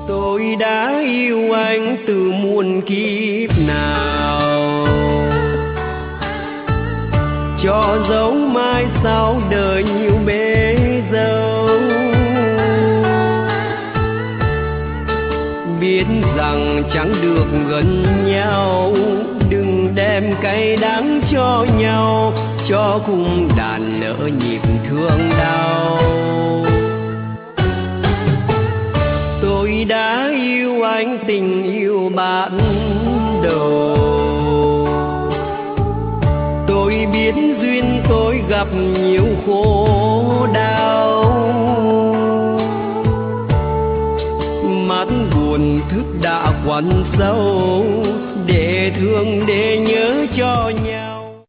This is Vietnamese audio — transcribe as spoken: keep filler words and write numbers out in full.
Tôi đã yêu anh từ muôn kiếp nào, cho dấu mai sau đời nhiều bể dâu. Biết rằng chẳng được gần nhau, đừng đem cay đắng cho nhau, cho cung đàn lỡ nhịp thương đau. Tôi đã yêu anh tình yêu ban đầu, tôi biết duyên tôi gặp nhiều khổ đau. Mắt buồn thức đã quặn sâu, để thương để nhớ cho nhau.